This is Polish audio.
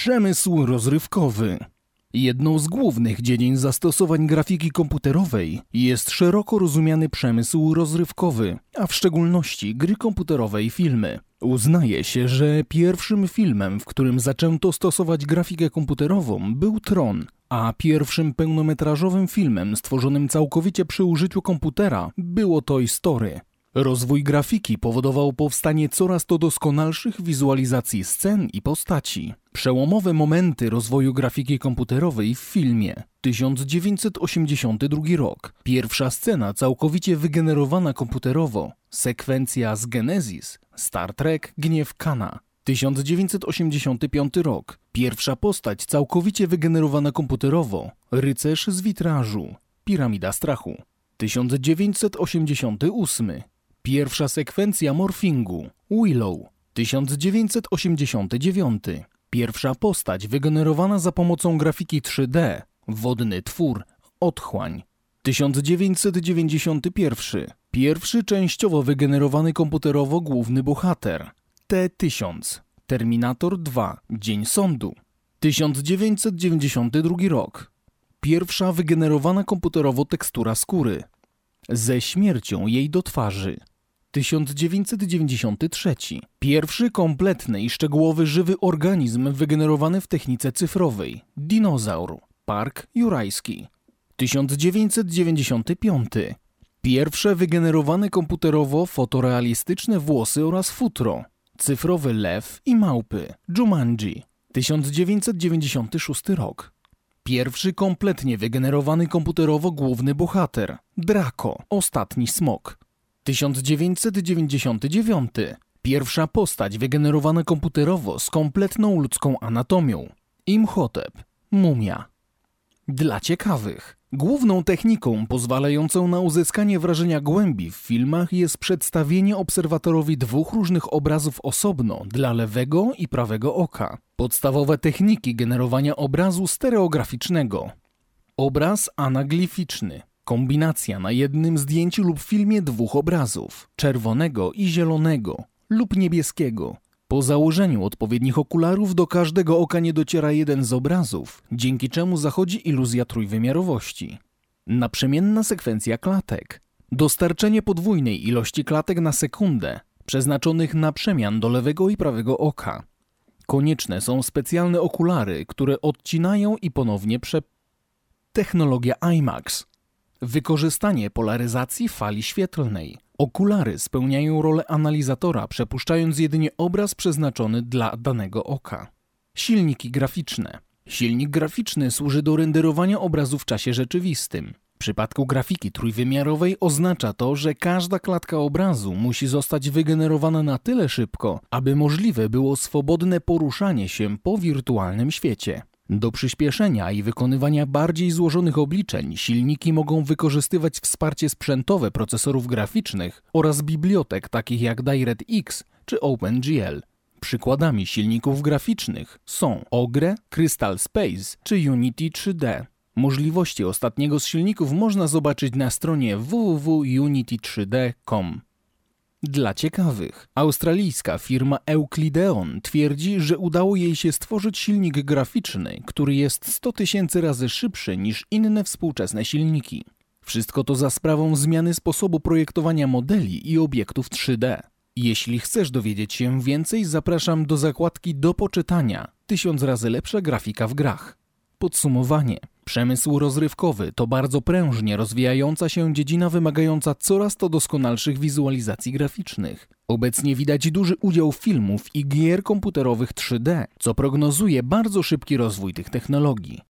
Przemysł rozrywkowy. Jedną z głównych dziedzin zastosowań grafiki komputerowej jest szeroko rozumiany przemysł rozrywkowy, a w szczególności gry komputerowe i filmy. Uznaje się, że pierwszym filmem, w którym zaczęto stosować grafikę komputerową, był Tron, a pierwszym pełnometrażowym filmem stworzonym całkowicie przy użyciu komputera było Toy Story. Rozwój grafiki powodował powstanie coraz to doskonalszych wizualizacji scen i postaci. Przełomowe momenty rozwoju grafiki komputerowej w filmie. 1982 rok. Pierwsza scena całkowicie wygenerowana komputerowo. Sekwencja z Genesis. Star Trek Gniew Kana. 1985 rok. Pierwsza postać całkowicie wygenerowana komputerowo. Rycerz z witrażu. Piramida strachu. 1988. Pierwsza sekwencja morfingu. Willow. 1989. Pierwsza postać wygenerowana za pomocą grafiki 3D. Wodny twór. Otchłań. 1991. Pierwszy częściowo wygenerowany komputerowo główny bohater. T-1000. Terminator 2. Dzień sądu. 1992 rok. Pierwsza wygenerowana komputerowo tekstura skóry. Ze śmiercią jej do twarzy. 1993. Pierwszy kompletny i szczegółowy żywy organizm wygenerowany w technice cyfrowej. Dinozaur. Park Jurajski. 1995. Pierwsze wygenerowane komputerowo fotorealistyczne włosy oraz futro. Cyfrowy lew i małpy. Jumanji. 1996 rok. Pierwszy kompletnie wygenerowany komputerowo główny bohater. Draco. Ostatni smok. 1999. Pierwsza postać wygenerowana komputerowo z kompletną ludzką anatomią. Imhotep. Mumia. Dla ciekawych. Główną techniką pozwalającą na uzyskanie wrażenia głębi w filmach jest przedstawienie obserwatorowi dwóch różnych obrazów osobno dla lewego i prawego oka. Podstawowe techniki generowania obrazu stereograficznego. Obraz anaglificzny. Kombinacja na jednym zdjęciu lub filmie dwóch obrazów, czerwonego i zielonego lub niebieskiego. Po założeniu odpowiednich okularów do każdego oka nie dociera jeden z obrazów, dzięki czemu zachodzi iluzja trójwymiarowości. Naprzemienna sekwencja klatek. Dostarczenie podwójnej ilości klatek na sekundę, przeznaczonych na przemian do lewego i prawego oka. Konieczne są specjalne okulary, które odcinają i ponownie Technologia IMAX. Wykorzystanie polaryzacji fali świetlnej. Okulary spełniają rolę analizatora, przepuszczając jedynie obraz przeznaczony dla danego oka. Silniki graficzne. Silnik graficzny służy do renderowania obrazu w czasie rzeczywistym. W przypadku grafiki trójwymiarowej oznacza to, że każda klatka obrazu musi zostać wygenerowana na tyle szybko, aby możliwe było swobodne poruszanie się po wirtualnym świecie. Do przyspieszenia i wykonywania bardziej złożonych obliczeń silniki mogą wykorzystywać wsparcie sprzętowe procesorów graficznych oraz bibliotek takich jak DirectX czy OpenGL. Przykładami silników graficznych są Ogre, Crystal Space czy Unity 3D. Możliwości ostatniego z silników można zobaczyć na stronie www.unity3d.com. Dla ciekawych. Australijska firma Euclideon twierdzi, że udało jej się stworzyć silnik graficzny, który jest 100 000 razy szybszy niż inne współczesne silniki. Wszystko to za sprawą zmiany sposobu projektowania modeli i obiektów 3D. Jeśli chcesz dowiedzieć się więcej, zapraszam do zakładki do poczytania. 1000 razy lepsza grafika w grach. Podsumowanie. Przemysł rozrywkowy to bardzo prężnie rozwijająca się dziedzina wymagająca coraz to doskonalszych wizualizacji graficznych. Obecnie widać duży udział filmów i gier komputerowych 3D, co prognozuje bardzo szybki rozwój tych technologii.